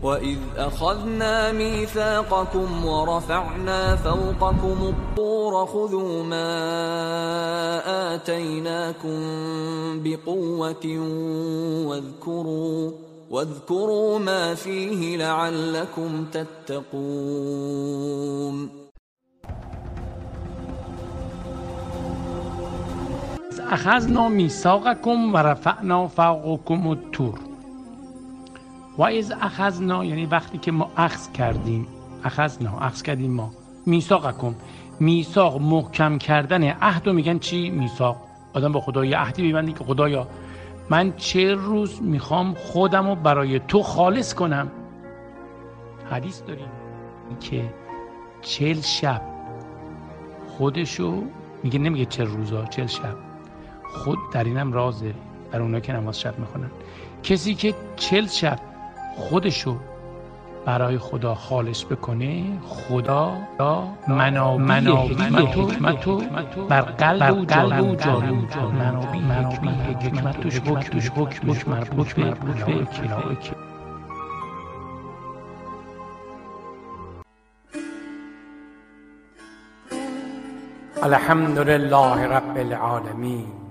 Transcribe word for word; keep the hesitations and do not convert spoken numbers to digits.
وَإِذْ أَخَذْنَا مِيثَاقَكُمْ وَرَفَعْنَا فَوْقَكُمُ الطُّورَ خُذُوا مَا آتَيْنَاكُمْ بِقُوَّةٍ وَاذْكُرُوا وَاذْكُرُوا مَا فِيهِ لَعَلَّكُمْ تَتَّقُونَ. اخذنا میثاقکم و رفعنا فوقکم الطور. و از اخذنا یعنی وقتی که ما اخذ کردیم، اخذنا اخذ کردیم ما، میثاقکم، میثاق محکم کردن عهد رو میگن چی؟ میثاق. آدم با خدا یه عهدی میبنده که خدایا من چهل روز میخوام خودم رو برای تو خالص کنم. حدیث داریم که چهل شب خودشو میگه، نمیگه چهل روزا، چهل شب. خود در اینم رازه در اونایی که نماز شب میخونن، کسی که چهل شب خودشو برای خدا خالص بکنه، خدا منابع حکمت و بر قلب و جاری جاری منابع حکمتش حکمش حکمش مربوط به ملائکه. الحمد لله رب العالمین